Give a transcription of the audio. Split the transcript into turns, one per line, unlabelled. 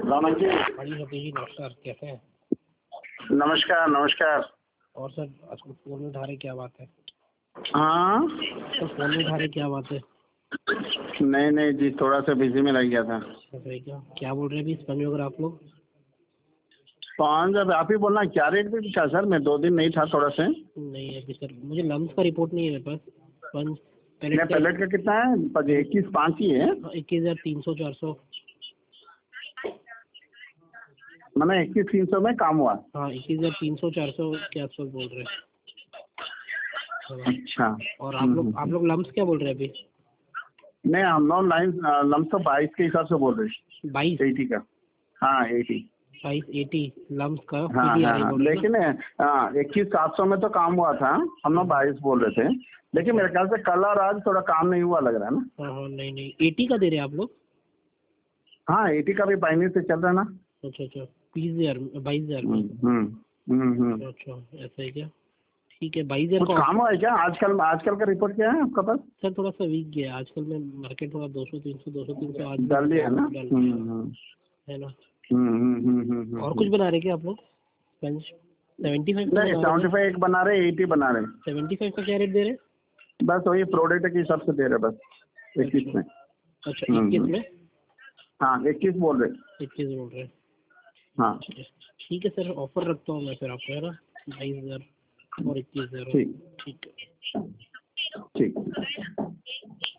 रामन जी,
बड़ी सतीश जी नमस्कार, कैसे हैं?
नमस्कार नमस्कार।
और सर आजकल फोन नहीं उठा रहे, क्या बात है?
हाँ,
सर फोन नहीं उठा रहे, क्या बात है?
नहीं नहीं जी, थोड़ा सा बिजी में लग गया था।
ऐसा है क्या बोल रहे हैं अभी स्पंज वगैरह आप लोग?
5,000 आप ही बोलना, क्या रेट भी था सर? मैं 2 दिन नहीं था थोड़ा से।
नहीं अभी सर मुझे लम्स का रिपोर्ट नहीं है मेरे पास। स्पंज
नहीं,
पैलेट का
पैलेट का कितना है? 21,500 ही है।
21,300 400।
मैंने 21,300 में काम हुआ।
हाँ 21,300 400 के आसपास बोल रहे हैं।
अच्छा।
और आप लोग लम्स क्या बोल रहे हैं अभी?
नहीं, हम लोग लाइन लम्स तो 22 के हिसाब से बोल रहे हैं।
22
80 का। हाँ 80।
80 लम्स का
हाँ
PDRI
हाँ,
बोल रहे हैं
लेकिन 21,700 में तो काम हुआ था। हम लोग 22 बोल रहे थे, लेकिन मेरे ख्याल से कल और आज थोड़ा काम नहीं हुआ लग रहा है ना।
ना? हाँ नहीं 80 का दे रहे हैं आप लोग?
हाँ 80 का भी बाइनिंग से चल रहा है ना।
अच्छा 20,000 22,000 में। अच्छा ऐसा है क्या? ठीक है 22,000
कुछ
का
काम हुआ है क्या आजकल? आजकल का रिपोर्ट क्या है आपका पास?
सर थोड़ा सा वीक गया आजकल में मार्केट, थोड़ा 200 300 आज भी
डल ही है ना।
डल गया है ना। और कुछ बना रहे क्या आप लोग? 75 का
नहीं,
बना रहे
75 एक बना रहे, 80 बना रहे।
75 का क्या रेट दे रहे हैं?
बस वही प्रोडक्ट के हिसाब से दे रहे बस। 21 में।
अच्छा 21 में?
हाँ 21 बोल रहे।
21 बोल रहे हैं।
हाँ
ठीक है सर, ऑफर रखता हूँ मैं फिर आपको, है ना? 22,000 और 21,000।
ठीक
ठीक है।
ठीक।